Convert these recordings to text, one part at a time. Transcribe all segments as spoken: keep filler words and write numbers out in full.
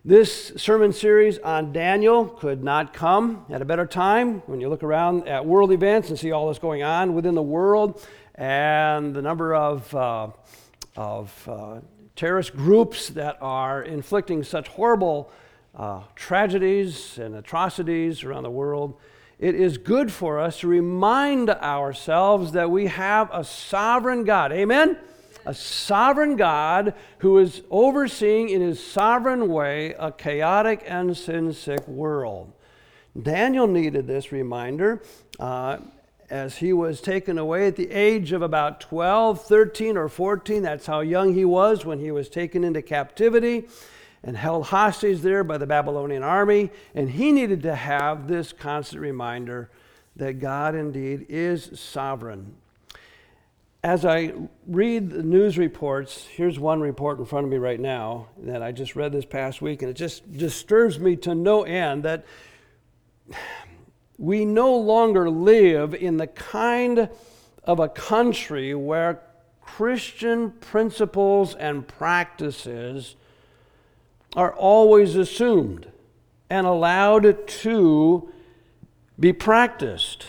This sermon series on Daniel could not come at a better time when you look around at world events and see all that's going on within the world and the number of, uh, of uh, terrorist groups that are inflicting such horrible uh, tragedies and atrocities around the world. It is good for us to remind ourselves that we have a sovereign God. Amen? A sovereign God who is overseeing in his sovereign way a chaotic and sin-sick world. Daniel needed this reminder uh, as he was taken away at the age of about twelve, thirteen, or fourteen. That's how young he was when he was taken into captivity and held hostage there by the Babylonian army. And he needed to have this constant reminder that God indeed is sovereign. As I read the news reports, here's one report in front of me right now that I just read this past week, and it just disturbs me to no end that we no longer live in the kind of a country where Christian principles and practices are always assumed and allowed to be practiced.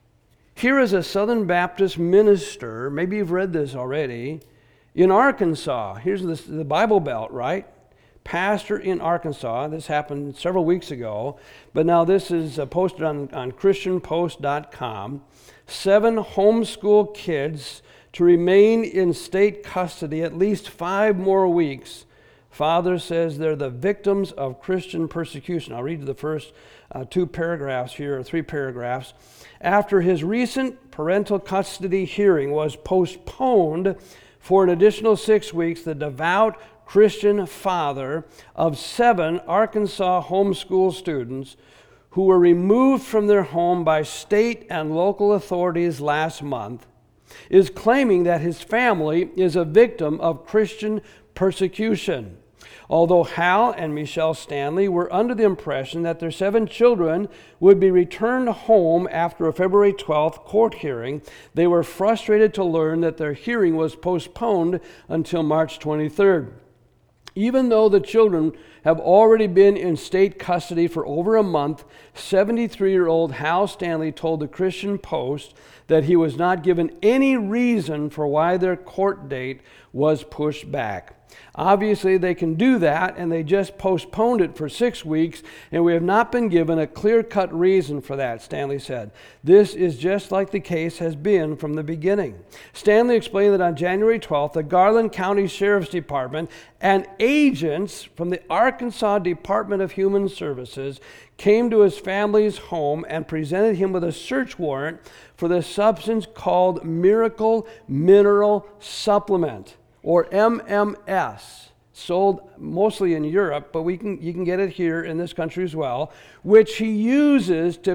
Here is a Southern Baptist minister, maybe you've read this already, in Arkansas. Here's the, the Bible Belt, right? Pastor in Arkansas. This happened several weeks ago, but now this is uh, posted on, on Christian Post dot com. Seven homeschool kids to remain in state custody at least five more weeks. Father says they're the victims of Christian persecution. I'll read you the first uh, two paragraphs here, or three paragraphs. After his recent parental custody hearing was postponed for an additional six weeks, the devout Christian father of seven Arkansas homeschool students who were removed from their home by state and local authorities last month is claiming that his family is a victim of Christian persecution. Although Hal and Michelle Stanley were under the impression that their seven children would be returned home after a February twelfth court hearing, they were frustrated to learn that their hearing was postponed until March twenty-third. Even though the children have already been in state custody for over a month, seventy-three-year-old Hal Stanley told the Christian Post that he was not given any reason for why their court date was pushed back. Obviously, they can do that, and they just postponed it for six weeks, and we have not been given a clear-cut reason for that, Stanley said. This is just like the case has been from the beginning. Stanley explained that on January twelfth, the Garland County Sheriff's Department and agents from the Arkansas Department of Human Services came to his family's home and presented him with a search warrant for the substance called Miracle Mineral Supplement, or M M S, sold mostly in Europe, but we can you can get it here in this country as well, which he uses to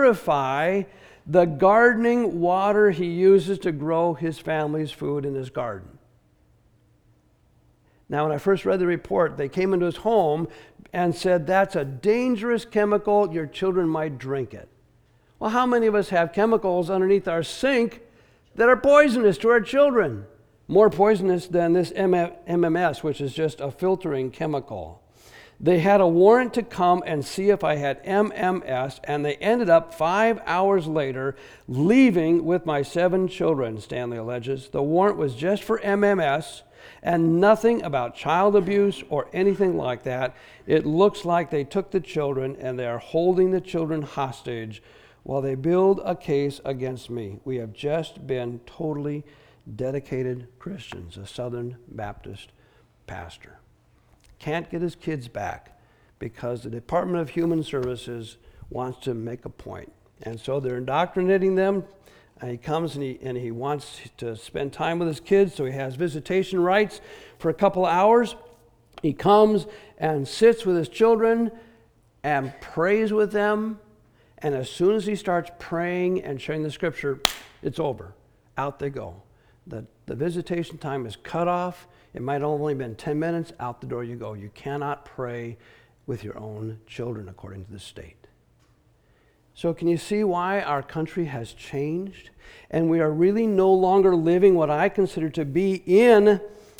purify the gardening water he uses to grow his family's food in his garden. Now, when I first read the report, they came into his home and said, that's a dangerous chemical, your children might drink it. Well, how many of us have chemicals underneath our sink that are poisonous to our children? More poisonous than this M M S, which is just a filtering chemical. They had a warrant to come and see if I had M M S, and they ended up five hours later leaving with my seven children, Stanley alleges. The warrant was just for M M S and nothing about child abuse or anything like that. It looks like they took the children and they are holding the children hostage while they build a case against me. We have just been totally dedicated Christians, a Southern Baptist pastor. Can't get his kids back because the Department of Human Services wants to make a point. And so they're indoctrinating them. And he comes and he, and he wants to spend time with his kids, so he has visitation rights for a couple of hours. He comes and sits with his children and prays with them. And as soon as he starts praying and sharing the scripture, it's over. Out they go. The, the visitation time is cut off. It might have only been ten minutes. Out the door you go. You cannot pray with your own children according to the state. So can you see why our country has changed? And we are really no longer living what I consider to be in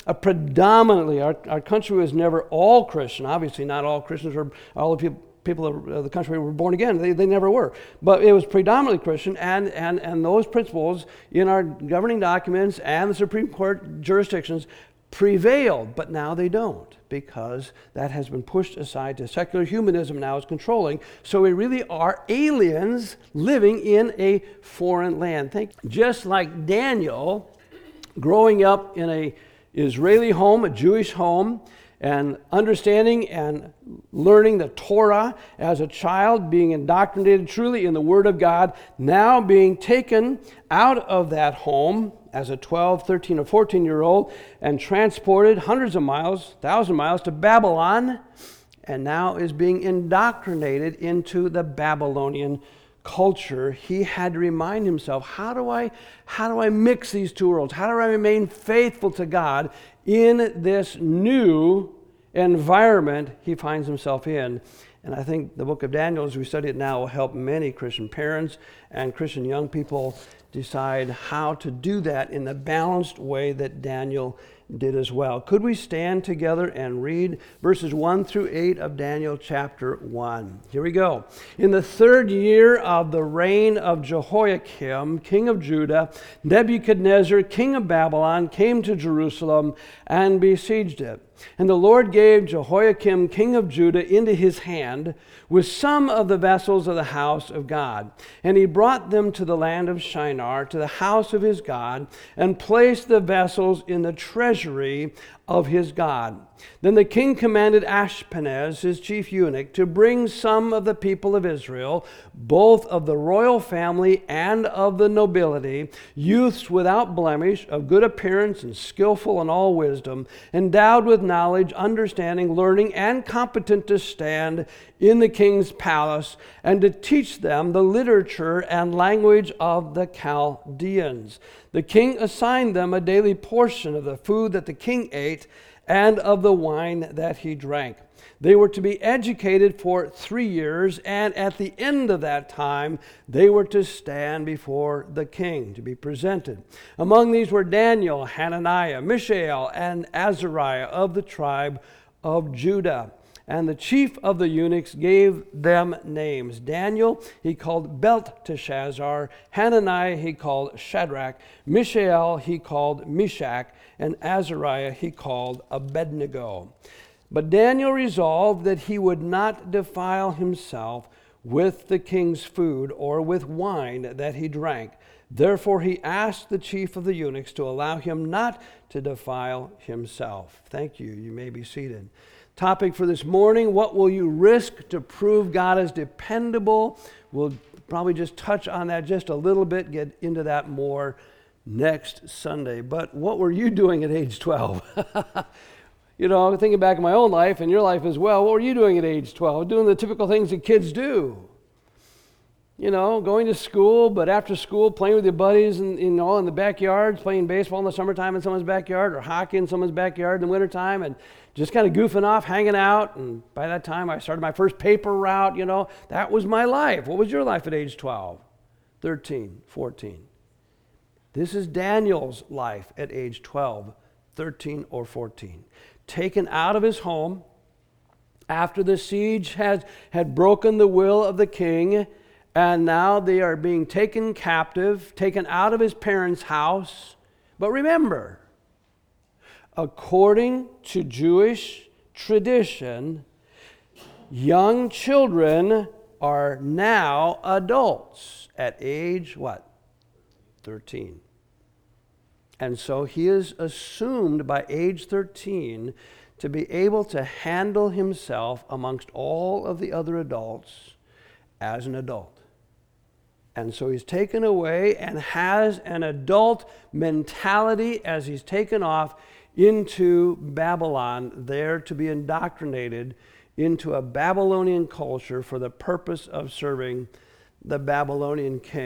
a predominantly, our, our country was never all Christian. Obviously, not all Christians or all the people, people of the country were born again. They, they never were. But it was predominantly Christian, and, and, and those principles in our governing documents and the Supreme Court jurisdictions prevailed, but now they don't, because that has been pushed aside to secular humanism now is controlling. So we really are aliens living in a foreign land. Think, just like Daniel growing up in a Israeli home, a Jewish home, and understanding and learning the Torah as a child, being indoctrinated truly in the Word of God, now being taken out of that home as a twelve, thirteen, or fourteen-year-old and transported hundreds of miles, thousand miles to Babylon, and now is being indoctrinated into the Babylonian culture. He had to remind himself, how do I, how do I mix these two worlds? How do I remain faithful to God in this new environment he finds himself in? And I think the book of Daniel, as we study it now, will help many Christian parents and Christian young people decide how to do that in the balanced way that Daniel did as well. Could we stand together and read verses one through eight of Daniel chapter one? Here we go. In the third year of the reign of Jehoiakim, king of Judah, Nebuchadnezzar, king of Babylon, came to Jerusalem and besieged it. And the Lord gave Jehoiakim, king of Judah, into his hand with some of the vessels of the house of God. And he brought them to the land of Shinar, to the house of his God, and placed the vessels in the treasury of his God. Then the king commanded Ashpenaz, his chief eunuch, to bring some of the people of Israel, both of the royal family and of the nobility, youths without blemish, of good appearance and skillful in all wisdom, endowed with knowledge, understanding, learning, and competent to stand in the king's palace, and to teach them the literature and language of the Chaldeans. The king assigned them a daily portion of the food that the king ate and of the wine that he drank. They were to be educated for three years, and at the end of that time, they were to stand before the king to be presented. Among these were Daniel, Hananiah, Mishael, and Azariah of the tribe of Judah. And the chief of the eunuchs gave them names. Daniel he called Belteshazzar, Hananiah he called Shadrach, Mishael he called Meshach, and Azariah he called Abednego. But Daniel resolved that he would not defile himself with the king's food or with wine that he drank. Therefore he asked the chief of the eunuchs to allow him not to defile himself. Thank you. You may be seated. Topic for this morning: what will you risk to prove God is dependable? We'll probably just touch on that just a little bit, get into that more next Sunday. But what were you doing at age twelve? You know, thinking back in my own life and your life as well, what were you doing at age twelve? Doing the typical things that kids do. You know, going to school, but after school, playing with your buddies and, you know, in the backyard, playing baseball in the summertime in someone's backyard, or hockey in someone's backyard in the wintertime, and just kind of goofing off, hanging out. And by that time, I started my first paper route, you know. That was my life. What was your life at age twelve, thirteen, fourteen? This is Daniel's life at age twelve, thirteen, or fourteen. Taken out of his home after the siege had, had broken the will of the king, and now they are being taken captive, taken out of his parents' house. But remember, according to Jewish tradition, young children are now adults at age what? thirteen. And so he is assumed by age thirteen to be able to handle himself amongst all of the other adults as an adult. And so he's taken away and has an adult mentality as he's taken off into Babylon, there to be indoctrinated into a Babylonian culture for the purpose of serving the Babylonian king.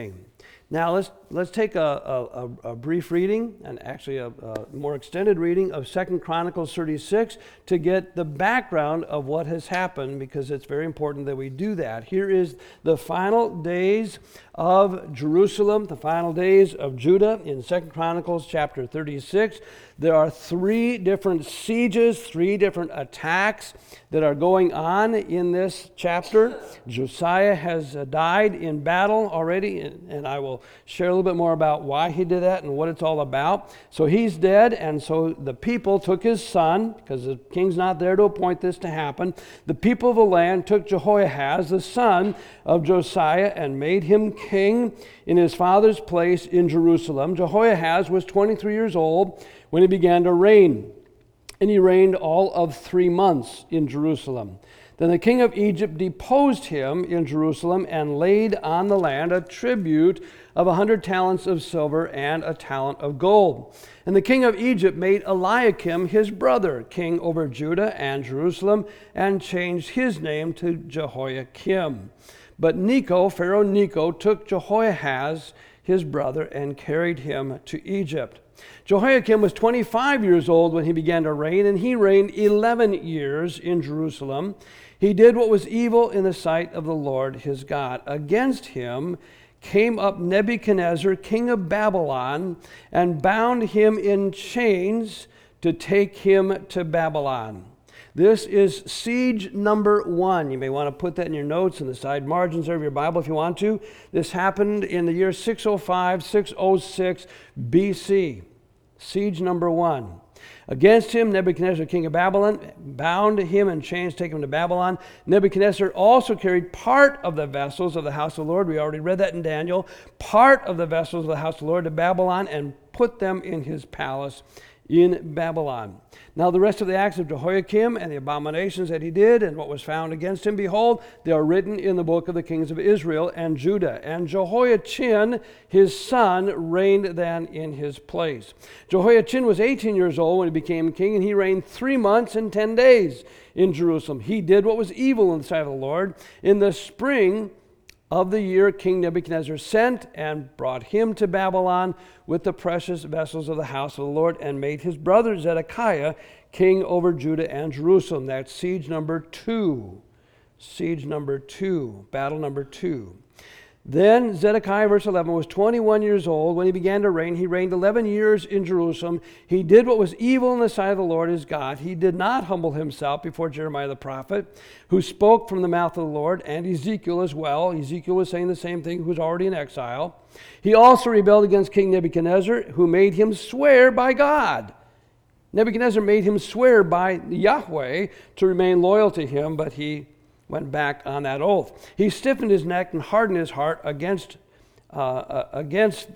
Now let's let's take a, a, a brief reading, and actually a, a more extended reading of Second Chronicles thirty-six to get the background of what has happened, because it's very important that we do that. Here is the final days of Jerusalem, the final days of Judah in Second Chronicles chapter thirty-six. There are three different sieges, three different attacks that are going on in this chapter. Josiah has uh, died in battle already, and, and I will share a little bit more about why he did that and what it's all about. So he's dead, and so the people took his son, because the king's not there to appoint this to happen. The people of the land took Jehoahaz, the son of Josiah, and made him king in his father's place in Jerusalem. Jehoahaz was twenty-three years old when he began to reign, and he reigned all of three months in Jerusalem. Then the king of Egypt deposed him in Jerusalem and laid on the land a tribute of a hundred talents of silver and a talent of gold. And the king of Egypt made Eliakim his brother king over Judah and Jerusalem, and changed his name to Jehoiakim. But Necho, Pharaoh Necho, took Jehoahaz his brother and carried him to Egypt. Jehoiakim was twenty-five years old when he began to reign, and he reigned eleven years in Jerusalem. He did what was evil in the sight of the Lord his God. Against him came up Nebuchadnezzar, king of Babylon, and bound him in chains to take him to Babylon. This is siege number one. You may want to put that in your notes in the side margins of your Bible if you want to. This happened in the year six oh five, six oh six B C. Siege number one. Against him, Nebuchadnezzar, king of Babylon, bound him in chains, take him to Babylon. Nebuchadnezzar also carried part of the vessels of the house of the Lord. We already read that in Daniel. Part of the vessels of the house of the Lord to Babylon, and put them in his palace in Babylon. Now the rest of the acts of Jehoiakim and the abominations that he did and what was found against him, behold, they are written in the book of the kings of Israel and Judah. And Jehoiachin, his son, reigned then in his place. Jehoiachin was eighteen years old when he became king, and he reigned three months and ten days in Jerusalem. He did what was evil in the sight of the Lord. In the spring of the year, King Nebuchadnezzar sent and brought him to Babylon with the precious vessels of the house of the Lord, and made his brother Zedekiah king over Judah and Jerusalem. That's siege number two. Siege number two. Battle number two. Then Zedekiah, verse eleven, was twenty-one years old when he began to reign. He reigned eleven years in Jerusalem. He did what was evil in the sight of the Lord his God. He did not humble himself before Jeremiah the prophet, who spoke from the mouth of the Lord, and Ezekiel as well. Ezekiel was saying the same thing, who was already in exile. He also rebelled against King Nebuchadnezzar, who made him swear by God. Nebuchadnezzar made him swear by Yahweh to remain loyal to him, but he went back on that oath. He stiffened his neck and hardened his heart against, uh, uh, against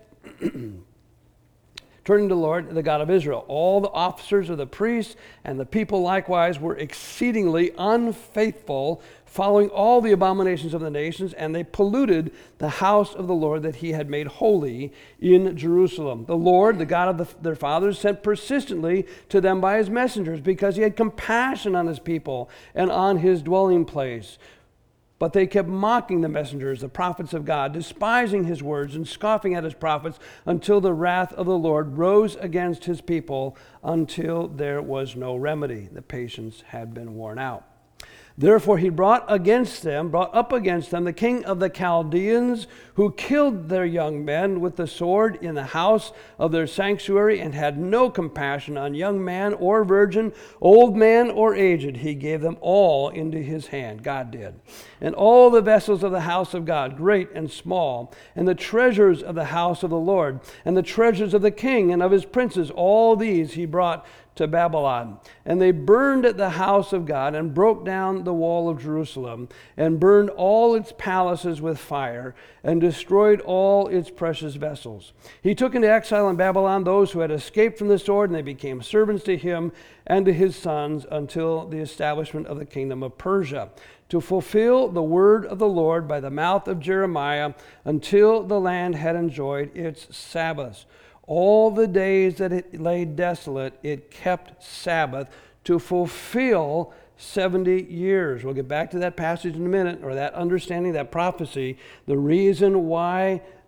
turning to the Lord, the God of Israel. All the officers of the priests and the people likewise were exceedingly unfaithful, following all the abominations of the nations, and they polluted the house of the Lord that he had made holy in Jerusalem. The Lord, the God of the, their fathers, sent persistently to them by his messengers, because he had compassion on his people and on his dwelling place. But they kept mocking the messengers, the prophets of God, despising his words and scoffing at his prophets, until the wrath of the Lord rose against his people, until there was no remedy. The patience had been worn out. Therefore he brought against them, brought up against them the king of the Chaldeans, who killed their young men with the sword in the house of their sanctuary, and had no compassion on young man or virgin, old man or aged. He gave them all into his hand. God did. And all the vessels of the house of God, great and small, and the treasures of the house of the Lord, and the treasures of the king and of his princes, all these he brought to Babylon. And they burned the house of God, and broke down the wall of Jerusalem, and burned all its palaces with fire, and destroyed all its precious vessels. He took into exile in Babylon those who had escaped from the sword, and they became servants to him and to his sons until the establishment of the kingdom of Persia, to fulfill the word of the Lord by the mouth of Jeremiah, until the land had enjoyed its Sabbaths. All the days that it lay desolate, it kept Sabbath to fulfill seventy years. We'll get back to that passage in a minute, or that understanding, that prophecy. The reason why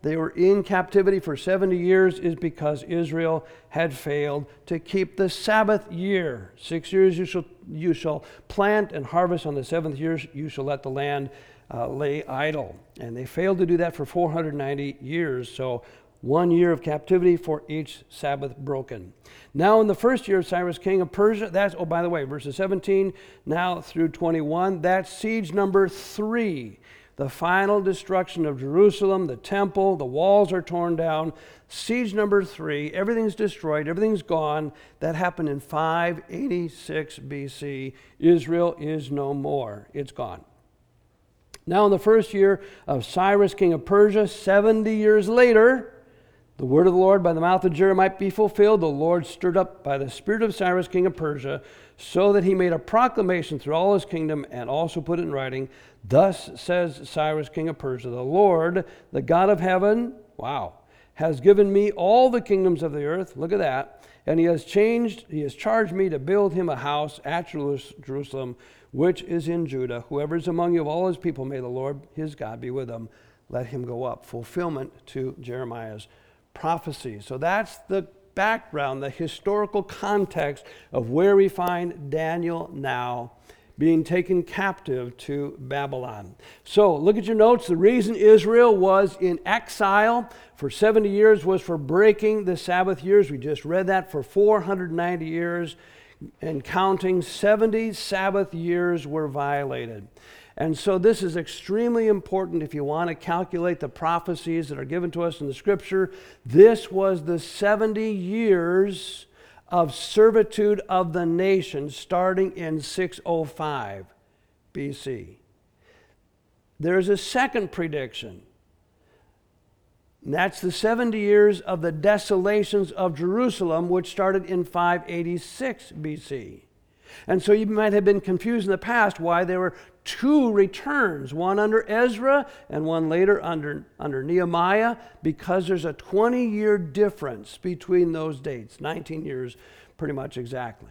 they were in captivity for seventy years is because Israel had failed to keep the Sabbath year. Six years you shall, you shall plant and harvest. On the seventh year you shall let the land uh, lay idle. And they failed to do that for four hundred ninety years. So one year of captivity for each Sabbath broken. Now in the first year of Cyrus king of Persia, that's, oh, by the way, verses seventeen now through twenty-one, that's siege number three. The final destruction of Jerusalem, the temple, the walls are torn down. Siege number three, everything's destroyed, everything's gone. That happened in five eighty-six B C. Israel is no more. It's gone. Now in the first year of Cyrus king of Persia, seventy years later, the word of the Lord by the mouth of Jeremiah might be fulfilled. The Lord stirred up by the spirit of Cyrus king of Persia, so that he made a proclamation through all his kingdom and also put it in writing. Thus says Cyrus king of Persia, the Lord, the God of heaven, wow, has given me all the kingdoms of the earth. Look at that. And he has changed, he has charged me to build him a house at Jerusalem, which is in Judah. Whoever is among you of all his people, may the Lord his God be with him. Let him go up. Fulfillment to Jeremiah's prophecy. So that's the background, the historical context of where we find Daniel now being taken captive to Babylon. So look at your notes. The reason Israel was in exile for seventy years was for breaking the Sabbath years. We just read that. For four hundred ninety years and counting, seventy Sabbath years were violated. And so this is extremely important if you want to calculate the prophecies that are given to us in the Scripture. This was the seventy years of servitude of the nation starting in six oh five B C. There's a second prediction. And that's the seventy years of the desolations of Jerusalem, which started in five eighty-six B C. And so you might have been confused in the past why there were two returns, one under Ezra and one later under, under Nehemiah, because there's a twenty-year difference between those dates, nineteen years pretty much exactly.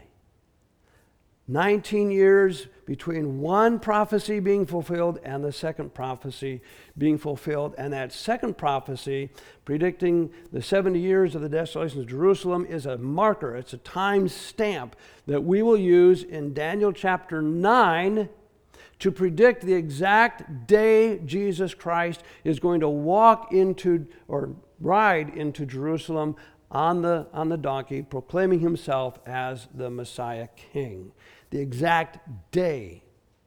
nineteen years between one prophecy being fulfilled and the second prophecy being fulfilled. And that second prophecy, predicting the seventy years of the desolation of Jerusalem, is a marker. It's a time stamp that we will use in Daniel chapter nine to predict the exact day Jesus Christ is going to walk into or ride into Jerusalem on the, on the donkey, proclaiming himself as the Messiah King. The exact day.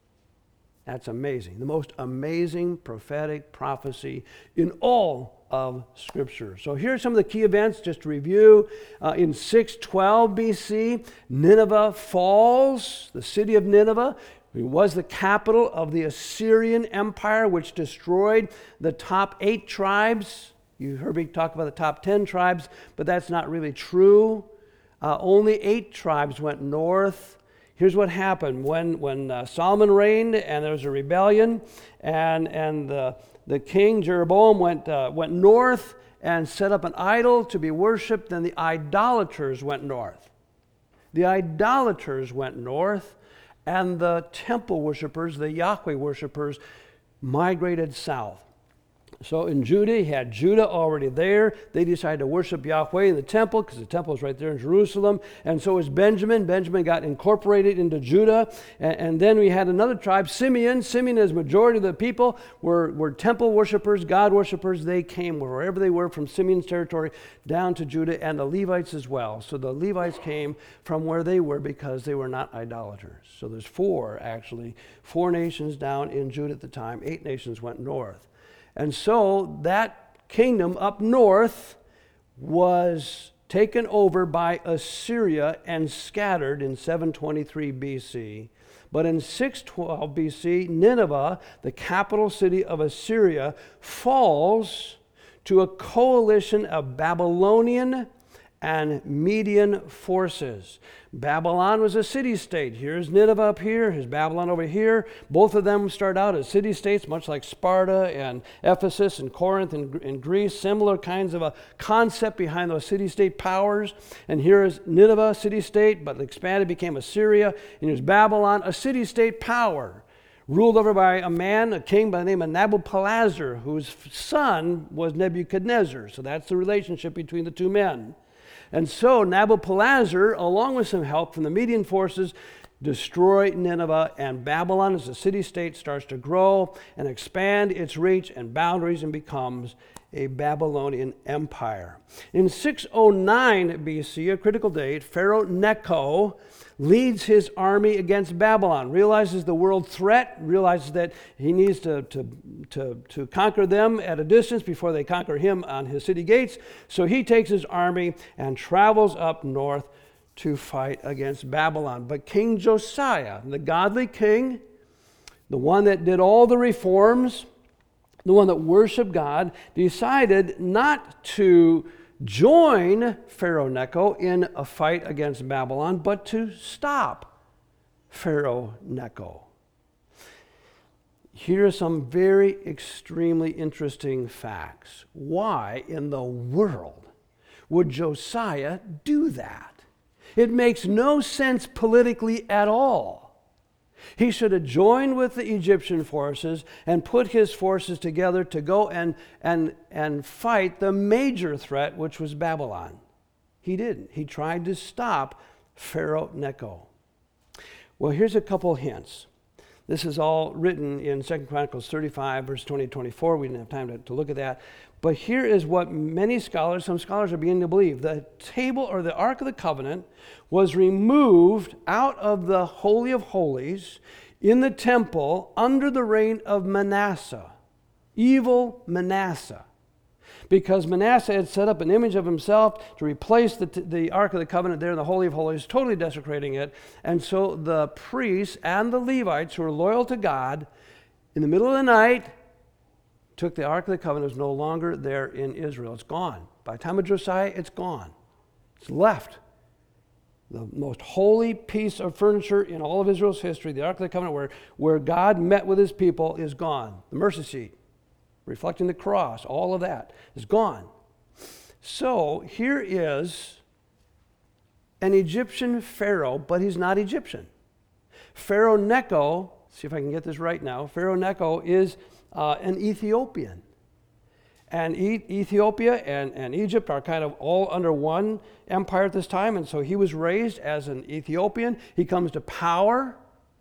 That's amazing. The most amazing prophetic prophecy in all of Scripture. So here's some of the key events just to review. Uh, in six twelve B C, Nineveh falls. The city of Nineveh, it was the capital of the Assyrian Empire, which destroyed the top eight tribes. You heard me talk about the top ten tribes, but that's not really true. Uh, only eight tribes went north. Here's what happened. When, when uh, Solomon reigned and there was a rebellion, and, and the, the king, Jeroboam, went, uh, went north and set up an idol to be worshipped, then the idolaters went north. The idolaters went north, and the temple worshipers, the Yahweh worshipers, migrated south. So in Judah, he had Judah already there. They decided to worship Yahweh in the temple because the temple is right there in Jerusalem. And so was Benjamin. Benjamin got incorporated into Judah. And, and then we had another tribe, Simeon. Simeon, as majority of the people, were, were temple worshipers, God worshipers. They came wherever they were from Simeon's territory down to Judah, and the Levites as well. So the Levites came from where they were because they were not idolaters. So there's four, actually, four nations down in Judah at the time. Eight nations went north. And so that kingdom up north was taken over by Assyria and scattered in seven twenty-three B C. But in six twelve B C, Nineveh, the capital city of Assyria, falls to a coalition of Babylonian and Median forces. Babylon was a city-state. Here's Nineveh up here, here's Babylon over here. Both of them start out as city-states, much like Sparta and Ephesus and Corinth and, and Greece. Similar kinds of a concept behind those city-state powers. And here is Nineveh, city-state, but expanded, became Assyria. And here's Babylon, a city-state power. ruled over by a man, a king by the name of Nabopolassar, whose son was Nebuchadnezzar. So that's the relationship between the two men. And so Nabopolassar, along with some help from the Median forces, destroy Nineveh, and Babylon as a city-state starts to grow and expand its reach and boundaries and becomes a Babylonian empire. In six oh nine B C, a critical date, Pharaoh Necho leads his army against Babylon, realizes the world threat, realizes that he needs to, to, to, to conquer them at a distance before they conquer him on his city gates. So he takes his army and travels up north to fight against Babylon. But King Josiah, the godly king, the one that did all the reforms, the one that worshiped God, decided not to join Pharaoh Necho in a fight against Babylon, but to stop Pharaoh Necho. Here are some very extremely interesting facts. Why in the world would Josiah do that? It makes no sense politically at all. He should have joined with the Egyptian forces and put his forces together to go and, and, and fight the major threat, which was Babylon. He didn't. He tried to stop Pharaoh Necho. Well, here's a couple hints. This is all written in Second Chronicles thirty-five, verse twenty to twenty-four. We didn't have time to, to look at that. But here is what many scholars, some scholars are beginning to believe. The table or the Ark of the Covenant was removed out of the Holy of Holies in the temple under the reign of Manasseh, evil Manasseh. Because Manasseh had set up an image of himself to replace the, the Ark of the Covenant there in the Holy of Holies, totally desecrating it. And so the priests and the Levites who were loyal to God, in the middle of the night, took the Ark of the Covenant. It was no longer there in Israel. It's gone. By the time of Josiah, it's gone. It's left. The most holy piece of furniture in all of Israel's history, the Ark of the Covenant, where, where God met with his people, is gone. The mercy seat, reflecting the cross, all of that is gone. So here is an Egyptian pharaoh, but he's not Egyptian. Pharaoh Necho, see if I can get this right now, Pharaoh Necho is uh, an Ethiopian. And e- Ethiopia and, and Egypt are kind of all under one empire at this time, and so he was raised as an Ethiopian. He comes to power.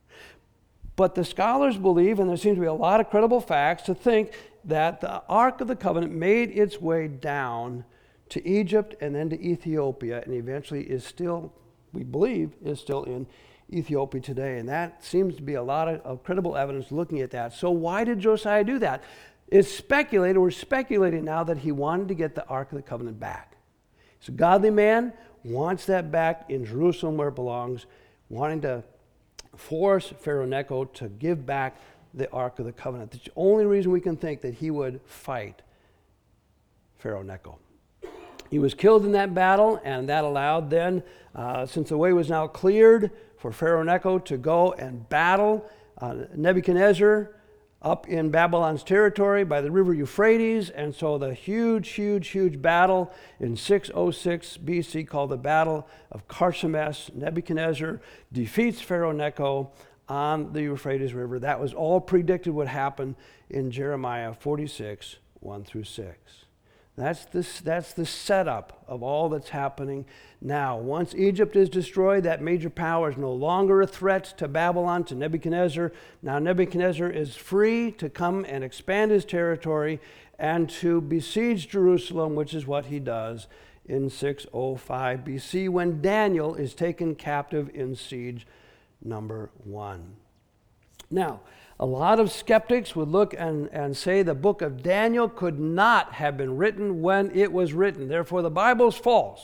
But the scholars believe, and there seems to be a lot of credible facts, to think that the Ark of the Covenant made its way down to Egypt and then to Ethiopia, and eventually is still, we believe, is still in Ethiopia today. And that seems to be a lot of, of credible evidence looking at that. So why did Josiah do that? It's speculated, we're speculating now, that he wanted to get the Ark of the Covenant back. He's a godly man, wants that back in Jerusalem where it belongs, wanting to force Pharaoh Necho to give back the Ark of the Covenant. That's the only reason we can think that he would fight Pharaoh Necho. He was killed in that battle, and that allowed then, uh, since the way was now cleared for Pharaoh Necho to go and battle uh, Nebuchadnezzar up in Babylon's territory by the river Euphrates. And so the huge, huge, huge battle in six oh six B C called the Battle of Carchemish, Nebuchadnezzar defeats Pharaoh Necho on the Euphrates River. That was all predicted would happen in Jeremiah forty-six, one through six. That's the, that's the setup of all that's happening now. Once Egypt is destroyed, that major power is no longer a threat to Babylon, to Nebuchadnezzar. Now Nebuchadnezzar is free to come and expand his territory and to besiege Jerusalem, which is what he does in six oh five B C when Daniel is taken captive in siege number one. Now, a lot of skeptics would look and, and say the book of Daniel could not have been written when it was written. Therefore, the Bible's false.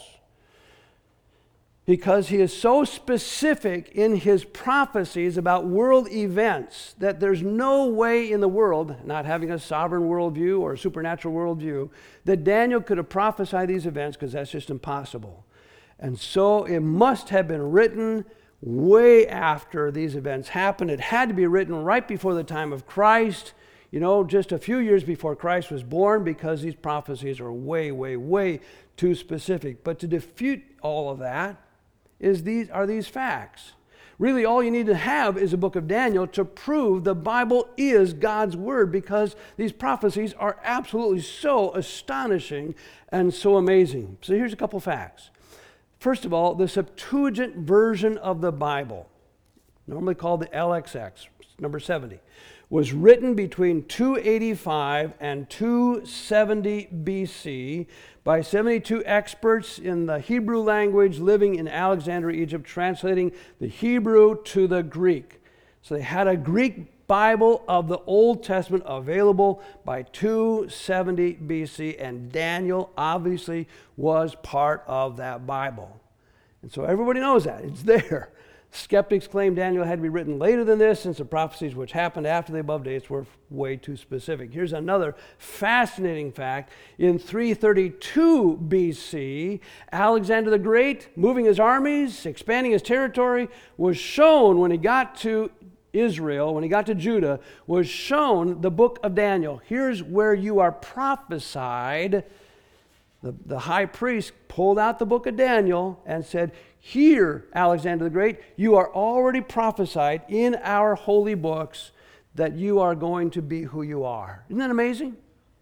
Because he is so specific in his prophecies about world events that there's no way in the world, not having a sovereign worldview or a supernatural worldview, that Daniel could have prophesied these events, because that's just impossible. And so it must have been written way after these events happened. It had to be written right before the time of Christ, you know, just a few years before Christ was born, because these prophecies are way, way, way too specific. But to defute all of that is these are these facts. Really, all you need to have is a book of Daniel to prove the Bible is God's Word, because these prophecies are absolutely so astonishing and so amazing. So here's a couple facts. First of all, the Septuagint version of the Bible, normally called the L X X, number seventy, was written between two eighty-five and two seventy B C by seventy-two experts in the Hebrew language living in Alexandria, Egypt, translating the Hebrew to the Greek. So they had a Greek Bible of the Old Testament available by two seventy B C, and Daniel obviously was part of that Bible. And so everybody knows that. It's there. Skeptics claim Daniel had to be written later than this, since the prophecies which happened after the above dates were way too specific. Here's another fascinating fact. In three thirty-two B C, Alexander the Great, moving his armies, expanding his territory, was shown when he got to Israel, when he got to Judah, was shown the book of Daniel. Here's where you are prophesied. The, the high priest pulled out the book of Daniel and said, "Here, Alexander the Great, you are already prophesied in our holy books that you are going to be who you are." Isn't that amazing?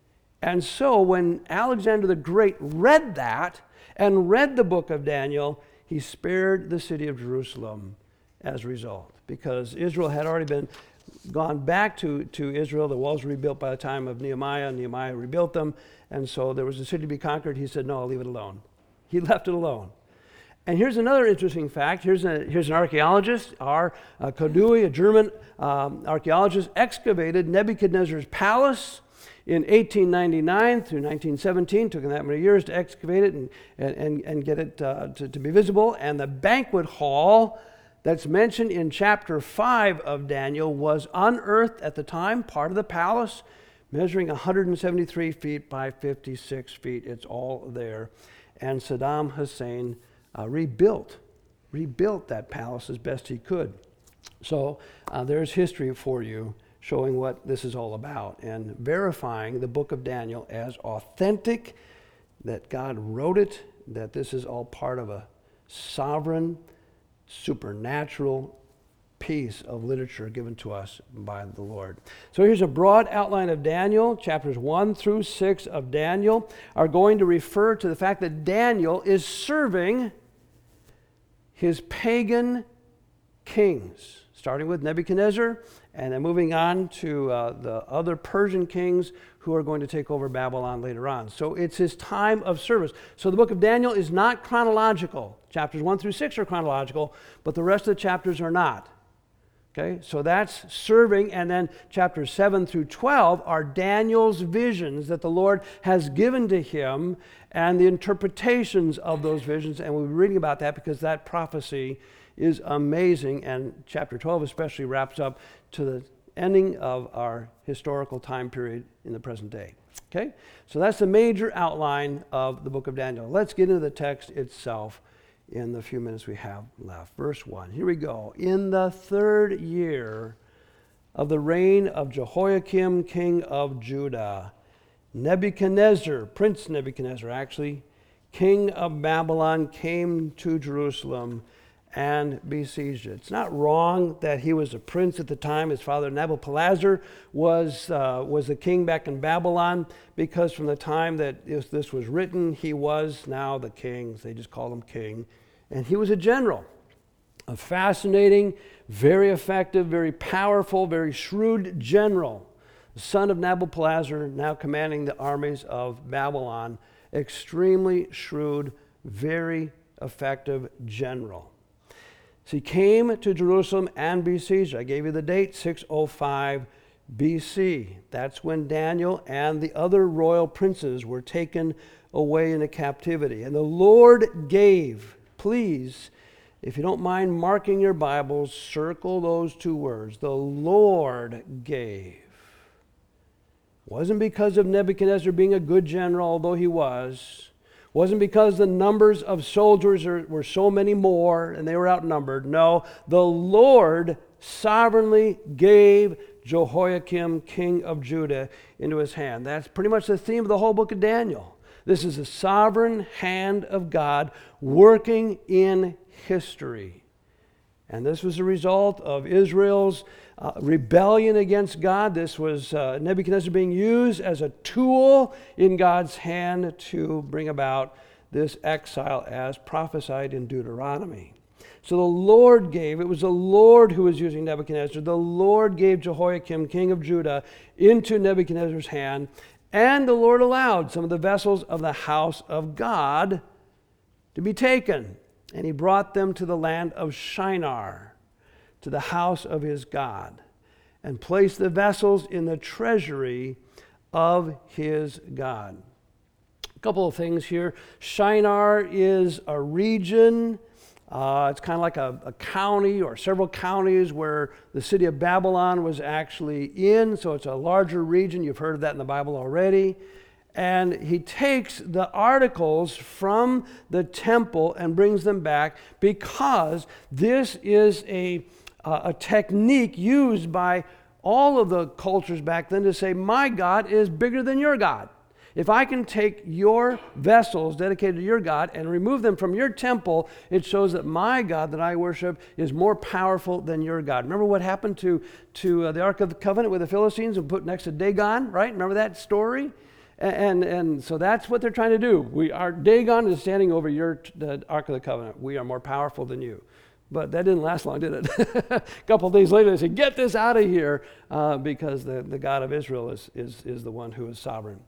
And so when Alexander the Great read that and read the book of Daniel, he spared the city of Jerusalem as a result, because Israel had already been gone back to, to Israel. The walls were rebuilt by the time of Nehemiah. Nehemiah rebuilt them, and so there was a city to be conquered. He said, "No, I'll leave it alone." He left it alone. And here's another interesting fact. Here's, a, here's an archaeologist, R. Uh, Kodui, a German um, archaeologist, excavated Nebuchadnezzar's palace in eighteen ninety-nine through nineteen seventeen. Took him that many years to excavate it and, and, and get it uh, to, to be visible. And the banquet hall that's mentioned in chapter five of Daniel was unearthed at the time, part of the palace, measuring one hundred seventy-three feet by fifty-six feet. It's all there. And Saddam Hussein Uh, rebuilt, rebuilt that palace as best he could. So uh, there's history for you showing what this is all about and verifying the book of Daniel as authentic, that God wrote it, that this is all part of a sovereign, supernatural piece of literature given to us by the Lord. So here's a broad outline of Daniel. Chapters one through six of Daniel are going to refer to the fact that Daniel is serving his pagan kings, starting with Nebuchadnezzar and then moving on to uh, the other Persian kings who are going to take over Babylon later on. So it's his time of service. So the book of Daniel is not chronological. Chapters one through six are chronological, but the rest of the chapters are not. Okay, so that's serving, and then chapters seven through twelve are Daniel's visions that the Lord has given to him and the interpretations of those visions, and we'll be reading about that because that prophecy is amazing, and chapter twelve especially wraps up to the ending of our historical time period in the present day. Okay, so that's the major outline of the book of Daniel. Let's get into the text itself in the few minutes we have left. Verse one, here we go. In the third year of the reign of Jehoiakim, king of Judah, Nebuchadnezzar, Prince Nebuchadnezzar actually, king of Babylon, came to Jerusalem and besieged it. It's not wrong that he was a prince at the time. His father Nabopolassar was, uh, was the king back in Babylon, because from the time that this was written, he was now the king. They just called him king. And he was a general, a fascinating, very effective, very powerful, very shrewd general. The son of Nabopolassar, now commanding the armies of Babylon. Extremely shrewd, very effective general. So he came to Jerusalem and besieged. I gave you the date, six oh five B C. That's when Daniel and the other royal princes were taken away into captivity. And the Lord gave, please, if you don't mind marking your Bibles, circle those two words. The Lord gave. Wasn't because of Nebuchadnezzar being a good general, although he was. Wasn't because the numbers of soldiers are, were so many more and they were outnumbered. No, the Lord sovereignly gave Jehoiakim, king of Judah, into his hand. That's pretty much the theme of the whole book of Daniel. This is the sovereign hand of God working in history. And this was a result of Israel's uh, rebellion against God. This was uh, Nebuchadnezzar being used as a tool in God's hand to bring about this exile as prophesied in Deuteronomy. So the Lord gave, it was the Lord who was using Nebuchadnezzar. The Lord gave Jehoiakim, king of Judah, into Nebuchadnezzar's hand. And the Lord allowed some of the vessels of the house of God to be taken. And he brought them to the land of Shinar, to the house of his God, and placed the vessels in the treasury of his God. A couple of things here. Shinar is a region. Uh, it's kind of like a, a county or several counties where the city of Babylon was actually in. So it's a larger region. You've heard of that in the Bible already. And he takes the articles from the temple and brings them back because this is a, uh, a technique used by all of the cultures back then to say, my God is bigger than your God. If I can take your vessels dedicated to your God and remove them from your temple, it shows that my God that I worship is more powerful than your God. Remember what happened to, to uh, the Ark of the Covenant with the Philistines and put next to Dagon, right? Remember that story? And, and and so that's what they're trying to do. We our Dagon is standing over your the Ark of the Covenant. We are more powerful than you. But that didn't last long, did it? A couple of days later, they said, get this out of here, uh, because the, the God of Israel is, is, is the one who is sovereign.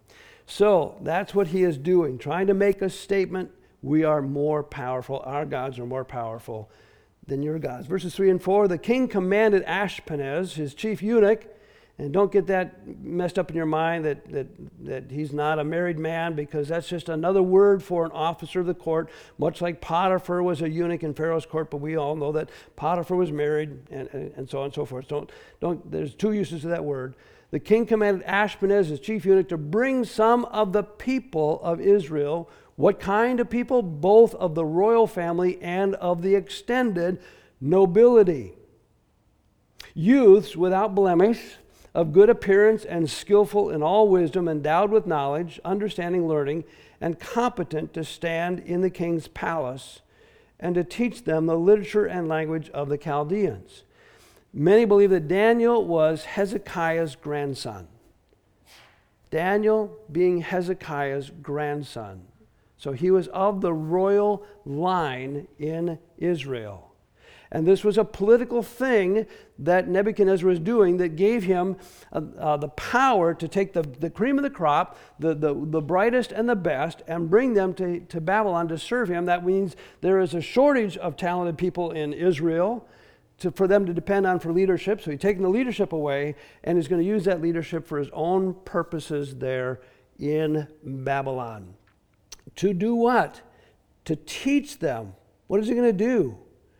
So that's what he is doing, trying to make a statement. We are more powerful. Our gods are more powerful than your gods. Verses three and four, the king commanded Ashpenaz, his chief eunuch, and don't get that messed up in your mind that, that, that he's not a married man, because that's just another word for an officer of the court, much like Potiphar was a eunuch in Pharaoh's court, but we all know that Potiphar was married, and, and, and so on and so forth. Don't, don't, there's two uses of that word. The king commanded Ashpenaz, his chief eunuch, to bring some of the people of Israel. What kind of people? Both of the royal family and of the extended nobility. Youths without blemish, of good appearance and skillful in all wisdom, endowed with knowledge, understanding, learning, and competent to stand in the king's palace and to teach them the literature and language of the Chaldeans. Many believe that Daniel was Hezekiah's grandson. Daniel being Hezekiah's grandson. So he was of the royal line in Israel. And this was a political thing that Nebuchadnezzar was doing that gave him uh, uh, the power to take the, the cream of the crop, the, the, the brightest and the best, and bring them to, to Babylon to serve him. That means there is a shortage of talented people in Israel to, for them to depend on for leadership. So he's taking the leadership away, and he's going to use that leadership for his own purposes there in Babylon. To do what? To teach them. What is he going to do?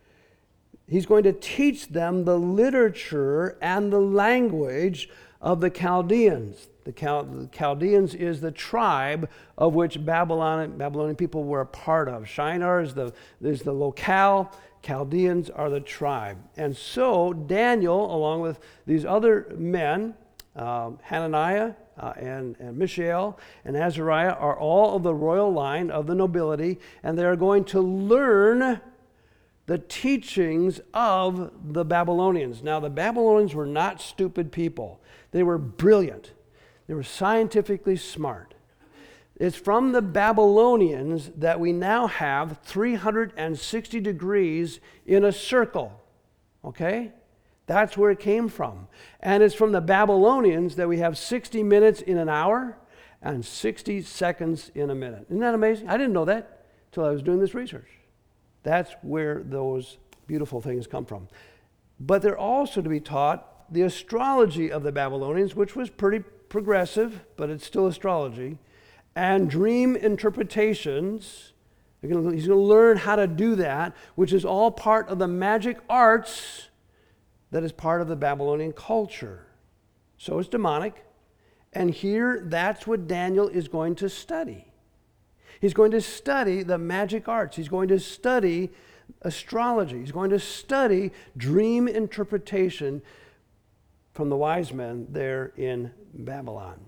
He's going to teach them the literature and the language of the Chaldeans. The, Chal- the Chaldeans is the tribe of which Babylon, Babylonian people were a part of. Shinar is the, is the locale. Chaldeans are the tribe. And so Daniel, along with these other men, uh, Hananiah uh, and, and Mishael and Azariah, are all of the royal line of the nobility, and they are going to learn the teachings of the Babylonians. Now, the Babylonians were not stupid people. They were brilliant. They were scientifically smart. It's from the Babylonians that we now have three hundred sixty degrees in a circle. Okay? That's where it came from. And it's from the Babylonians that we have sixty minutes in an hour and sixty seconds in a minute. Isn't that amazing? I didn't know that until I was doing this research. That's where those beautiful things come from. But they're also to be taught the astrology of the Babylonians, which was pretty progressive, but it's still astrology, and dream interpretations. He's going to learn how to do that, which is all part of the magic arts that is part of the Babylonian culture. So it's demonic. And here, that's what Daniel is going to study. He's going to study the magic arts. He's going to study astrology. He's going to study dream interpretation from the wise men there in Babylon.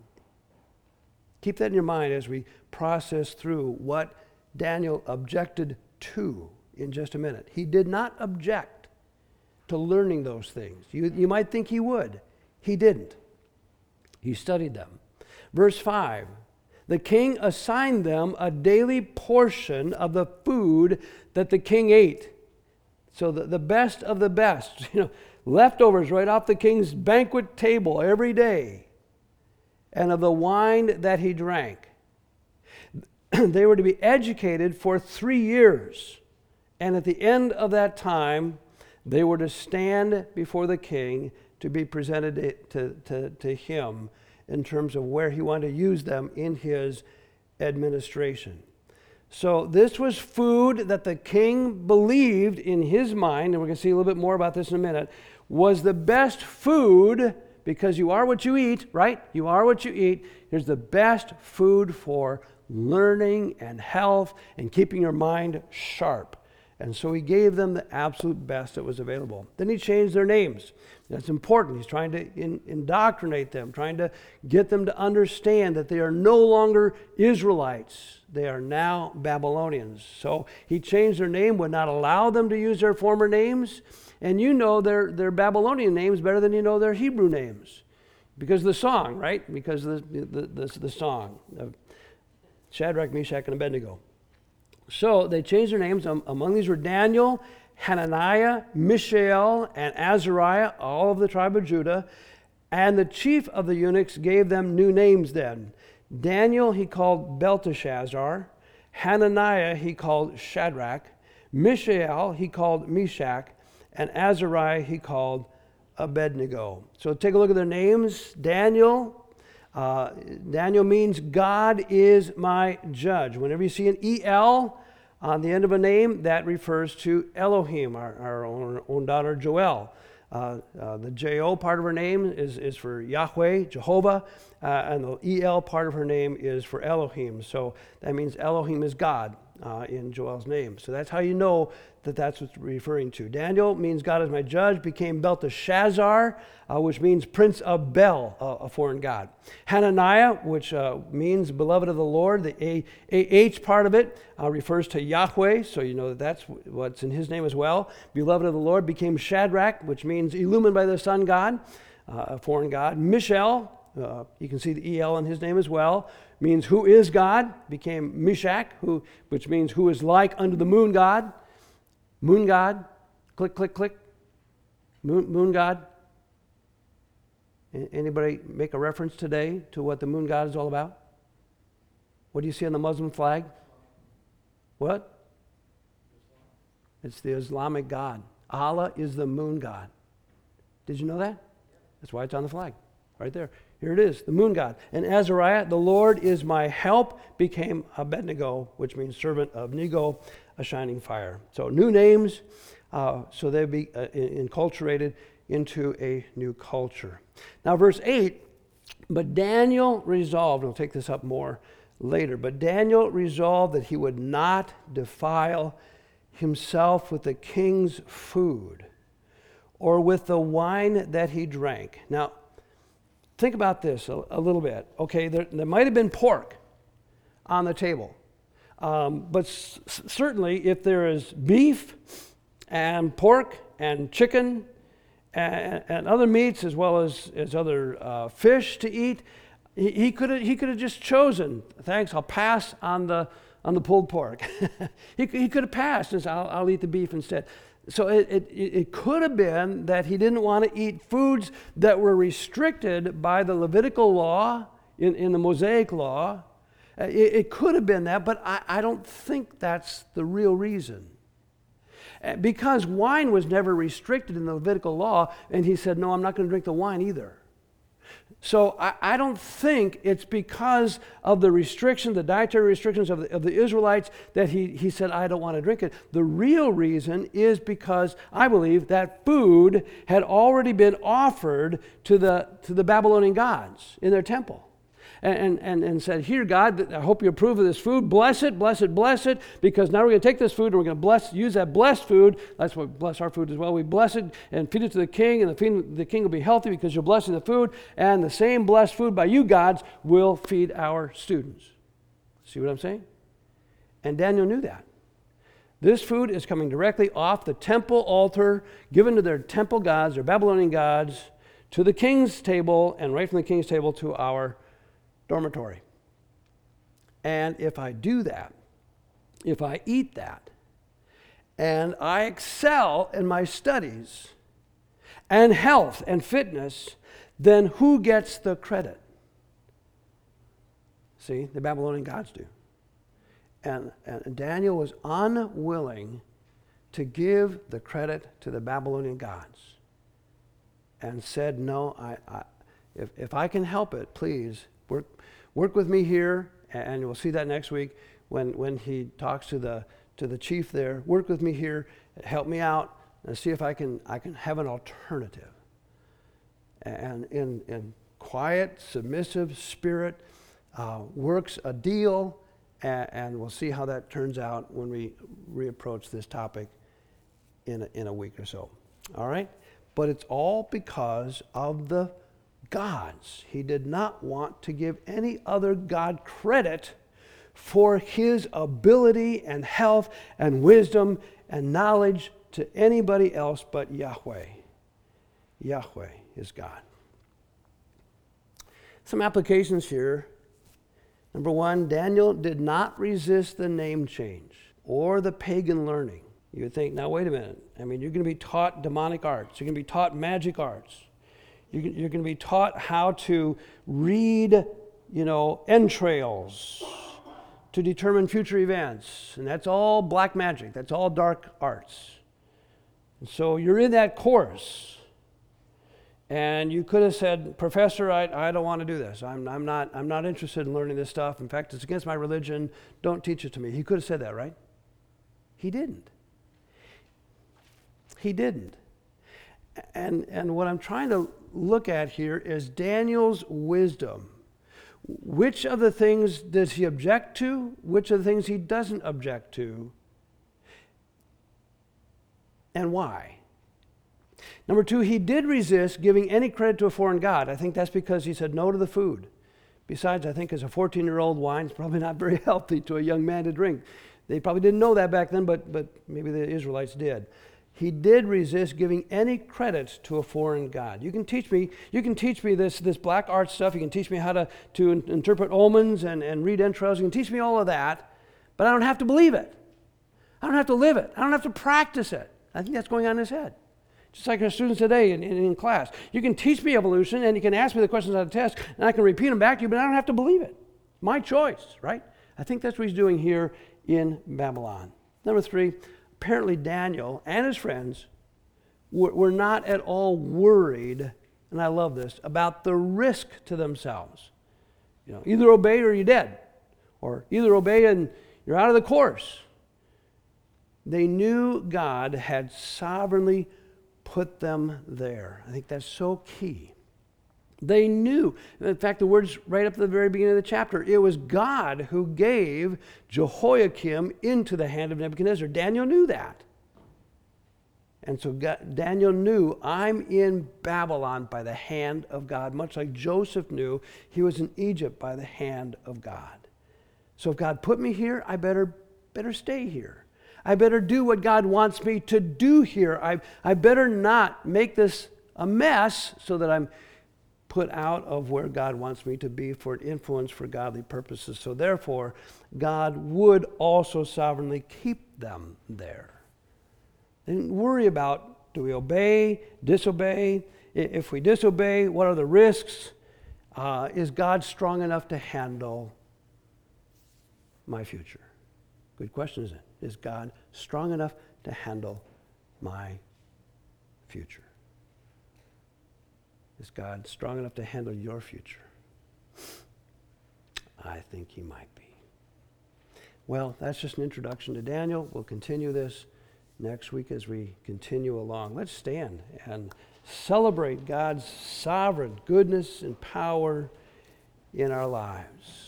Keep that in your mind as we process through what Daniel objected to in just a minute. He did not object to learning those things. You, you might think he would. He didn't. He studied them. Verse five, the king assigned them a daily portion of the food that the king ate. So the, the best of the best, you know, leftovers right off the king's banquet table every day, and of the wine that he drank. They were to be educated for three years. And at the end of that time, they were to stand before the king to be presented to, to, to him in terms of where he wanted to use them in his administration. So this was food that the king believed in his mind, and we're going to see a little bit more about this in a minute, was the best food, because you are what you eat, right? You are what you eat. Here's the best food for learning and health and keeping your mind sharp. And so he gave them the absolute best that was available. Then he changed their names. That's important. He's trying to in, indoctrinate them, trying to get them to understand that they are no longer Israelites. They are now Babylonians. So he changed their name, would not allow them to use their former names. And you know their, their Babylonian names better than you know their Hebrew names. Because of the song, right? Because of the, the, the, the song of Shadrach, Meshach, and Abednego. So they changed their names. Um, among these were Daniel, Hananiah, Mishael, and Azariah, all of the tribe of Judah. And the chief of the eunuchs gave them new names then. Daniel he called Belteshazzar. Hananiah he called Shadrach. Mishael he called Meshach. And Azariah he called Abednego. So take a look at their names. Daniel. Uh, Daniel means God is my judge. Whenever you see an E L on the end of a name, that refers to Elohim, our, our own, own daughter Joel. Uh, uh, the J O part of her name is, is for Yahweh, Jehovah, uh, and the E L part of her name is for Elohim. So that means Elohim is God uh, in Joel's name. So that's how you know that that's what's referring to. Daniel means God is my judge, became Belteshazzar, uh, which means Prince of Bel, uh, a foreign god. Hananiah, which uh, means beloved of the Lord, the A- A-H part of it uh, refers to Yahweh, so you know that that's what's in his name as well. Beloved of the Lord became Shadrach, which means illumined by the sun god, uh, a foreign god. Mishael, uh, you can see the E L in his name as well, means who is God, became Meshach, who, which means who is like unto the moon god. Moon god, click, click, click. Moon, moon god. Anybody make a reference today to what the moon god is all about? What do you see on the Muslim flag? What? It's the Islamic god. Allah is the moon god. Did you know that? That's why it's on the flag, right there. Here it is, the moon god. And Azariah, the Lord is my help, became Abednego, which means servant of Nego, a shining fire. So new names, uh, so they'd be uh, enculturated into a new culture. Now verse eight, but Daniel resolved, and we'll take this up more later, but Daniel resolved that he would not defile himself with the king's food or with the wine that he drank. Now, think about this a, a little bit. Okay, there, there might have been pork on the table. Um, but s- certainly if there is beef and pork and chicken and, and other meats as well as, as other uh, fish to eat, he, he could have he could have just chosen, thanks, I'll pass on the on the pulled pork. he, he could have passed and said, I'll, I'll eat the beef instead. So it, it, it could have been that he didn't want to eat foods that were restricted by the Levitical law, in, in the Mosaic law. It, it could have been that, but I, I don't think that's the real reason. Because wine was never restricted in the Levitical law, and he said, no, I'm not going to drink the wine either. So I, I don't think it's because of the restrictions, the dietary restrictions of the, of the Israelites that he, he said, I don't want to drink it. The real reason is because I believe that food had already been offered to the, to the Babylonian gods in their temple. And, and, and said, here, God, I hope you approve of this food. Bless it, bless it, bless it, because now we're going to take this food and we're going to bless, use that blessed food. That's what bless our food as well. We bless it and feed it to the king, and the, feed, the king will be healthy because you're blessing the food. And the same blessed food by you, gods, will feed our students. See what I'm saying? And Daniel knew that. This food is coming directly off the temple altar, given to their temple gods, their Babylonian gods, to the king's table, and right from the king's table to our dormitory. And if I do that, if I eat that, and I excel in my studies and health and fitness, then who gets the credit? See, the Babylonian gods do. And, and Daniel was unwilling to give the credit to the Babylonian gods and said, no, I, I, if, if I can help it, please, work, work with me here, and we'll see that next week when, when he talks to the, to the chief there. Work with me here, help me out, and see if I can, I can have an alternative. And in, in quiet, submissive spirit, uh, works a deal, and, and we'll see how that turns out when we reapproach this topic in a, in a week or so. All right? But it's all because of the gods. He did not want to give any other god credit for his ability and health and wisdom and knowledge to anybody else but Yahweh. Yahweh is God. Some applications here. Number one, Daniel did not resist the name change or the pagan learning. You would think, now wait a minute. I mean, you're going to be taught demonic arts. You're going to be taught magic arts. You're, you're going to be taught how to read, you know, entrails to determine future events. And that's all black magic. That's all dark arts. And so you're in that course. And you could have said, Professor, I, I don't want to do this. I'm, I'm, not, I'm not interested in learning this stuff. In fact, it's against my religion. Don't teach it to me. He could have said that, right? He didn't. He didn't. And, and what I'm trying to look at here is Daniel's wisdom. Which of the things does he object to? Which of the things he doesn't object to? And why? Number two, he did resist giving any credit to a foreign god. I think that's because he said no to the food. Besides, I think as a fourteen-year-old, wine's probably not very healthy to a young man to drink. They probably didn't know that back then, but, but maybe the Israelites did. He did resist giving any credit to a foreign god. You can teach me, you can teach me this, this black art stuff. You can teach me how to, to in, interpret omens and, and read entrails. You can teach me all of that, but I don't have to believe it. I don't have to live it. I don't have to practice it. I think that's going on in his head. Just like our students today in, in, in class. You can teach me evolution, and you can ask me the questions on the test, and I can repeat them back to you, but I don't have to believe it. My choice, right? I think that's what he's doing here in Babylon. Number three, apparently Daniel and his friends were, were not at all worried, and I love this, about the risk to themselves. You know, either obey or you're dead, or either obey and you're out of the course. They knew God had sovereignly put them there. I think that's so key. They knew. In fact, the words right up at the very beginning of the chapter, it was God who gave Jehoiakim into the hand of Nebuchadnezzar. Daniel knew that. And so God, Daniel knew, I'm in Babylon by the hand of God, much like Joseph knew he was in Egypt by the hand of God. So if God put me here, I better, better stay here. I better do what God wants me to do here. I, I better not make this a mess so that I'm put out of where God wants me to be for influence for godly purposes. So therefore, God would also sovereignly keep them there. They didn't worry about, do we obey, disobey? If we disobey, what are the risks? Uh, is God strong enough to handle my future? Good question, isn't it? Is God strong enough to handle my future? Is God strong enough to handle your future? I think he might be. Well, that's just an introduction to Daniel. We'll continue this next week as we continue along. Let's stand and celebrate God's sovereign goodness and power in our lives.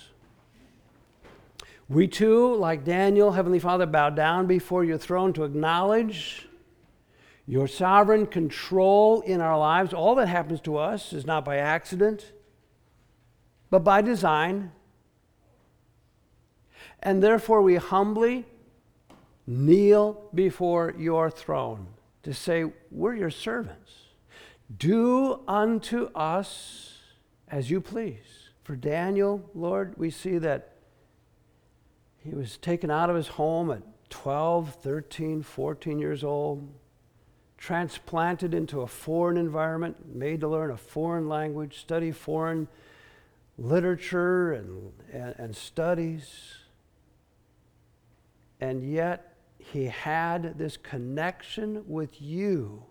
We too, like Daniel, Heavenly Father, bow down before your throne to acknowledge your sovereign control in our lives. All that happens to us is not by accident, but by design. And therefore we humbly kneel before your throne to say, we're your servants. Do unto us as you please. For Daniel, Lord, we see that he was taken out of his home at twelve, thirteen, fourteen years old, transplanted into a foreign environment, made to learn a foreign language, study foreign literature and, and, and studies. And yet he had this connection with you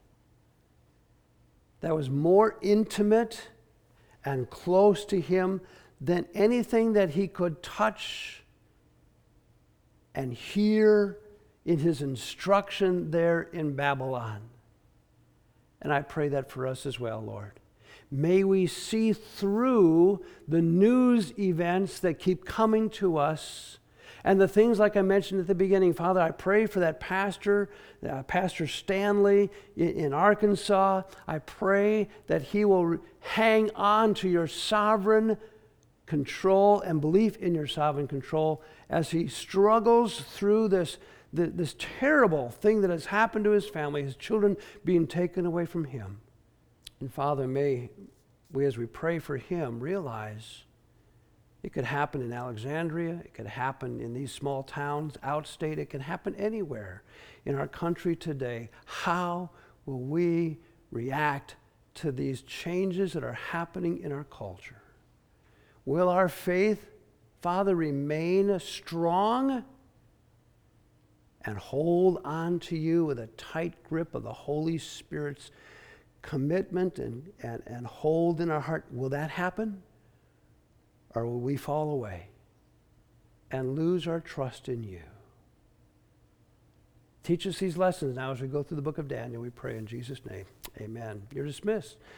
that was more intimate and close to him than anything that he could touch and hear in his instruction there in Babylon. And I pray that for us as well, Lord. May we see through the news events that keep coming to us and the things like I mentioned at the beginning. Father, I pray for that pastor, uh, Pastor Stanley in, in Arkansas. I pray that he will re- hang on to your sovereign control and belief in your sovereign control as he struggles through this, the, this terrible thing that has happened to his family, his children being taken away from him. And Father, may we, as we pray for him, realize it could happen in Alexandria, it could happen in these small towns, outstate, it can happen anywhere in our country today. How will we react to these changes that are happening in our culture? Will our faith, Father, remain strong and hold on to you with a tight grip of the Holy Spirit's commitment and, and, and hold in our heart? Will that happen? Or will we fall away and lose our trust in you? Teach us these lessons now as we go through the book of Daniel, we pray in Jesus' name. Amen. You're dismissed.